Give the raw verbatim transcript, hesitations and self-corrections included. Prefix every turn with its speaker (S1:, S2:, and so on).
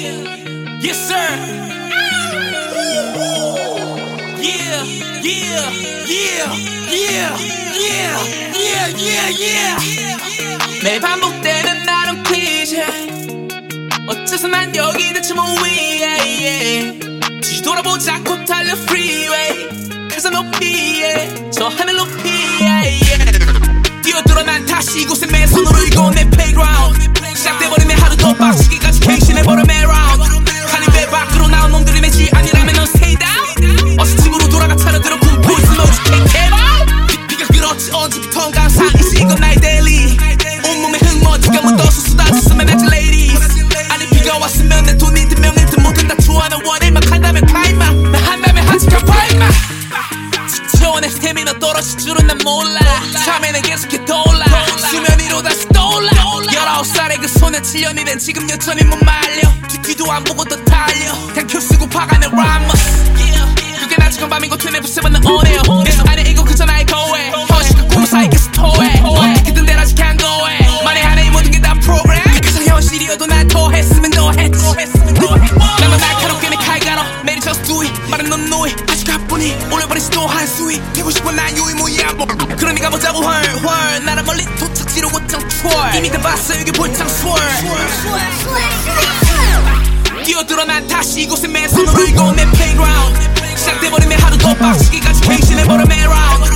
S1: Yes sir. Yeah, yeah, yeah, yeah, yeah, yeah, yeah, yeah. 매일 반복되는 나름 클리셰. 어째서 난 여기 대체 뭐 위에 뒤돌아보지 않고 달려 freeway. 가사 높이에 저 하늘 높이에 뛰어들어 난 다시 이곳에 맨손으로 이고 내 playground. 시작돼버린 내 하루도 빡치기까지 갱신해버려 매라운드. 가는 배 밖으로 나온 놈들이 내 쥐 아니라면 넌 stay down. 어서 집으로 돌아가 차려들어 군포이스 너지 캔캐버. 비가 그렇지 언제부턴가 항상 있어 이건 나의 daily. 온몸에 흙먼지가 묻어서 쏟아졌으면 하지 ladies. 아니 비가 왔으면 내 돈이든 명예든 뭐든 다 좋아하는 원일만 한다면 가임마. 나 한다면 하지 가봐 임마. 지쳐내 스태미너 떨어질 줄은 난 몰라. 참에는 계속해 떠올라. 수면 위로 다시 떠올라. 열아홉 살에 그 소년 칠 년이 된 지금 여전히 못 말려. 뒤도 안 보고 더 달려. 땡큐 쓰고 파가는 라머스. 그게 나 지금 밤이고 이십칠 는 오네요. 내수 안에 이거 그저 나의 거해. 현실과 꿈 사이 계속 토해. 어떻게든 내 아직 안 거해. 만에 하나 이 모든 게 다 프로그램. 그저 현실이어도 난 토했으면 너 했지. 나만 날카롭게 내 칼가로 매일 just do it. 말은 넌 노예 아직 가뿐히 올려버린 시도 한 수위. 되고 싶어 난 유일무이야 뭐. 그러니까 보자고 헐헐. 나를 멀리 도착지로 곧장 추월. 이미 다 봤어 여기 볼장 스월. 뛰어들어 난 다시 이곳에 맨손으로 이고 내 playground. 시작돼버린 내 하루도 빡치기까지 갱신해버려 매라운드.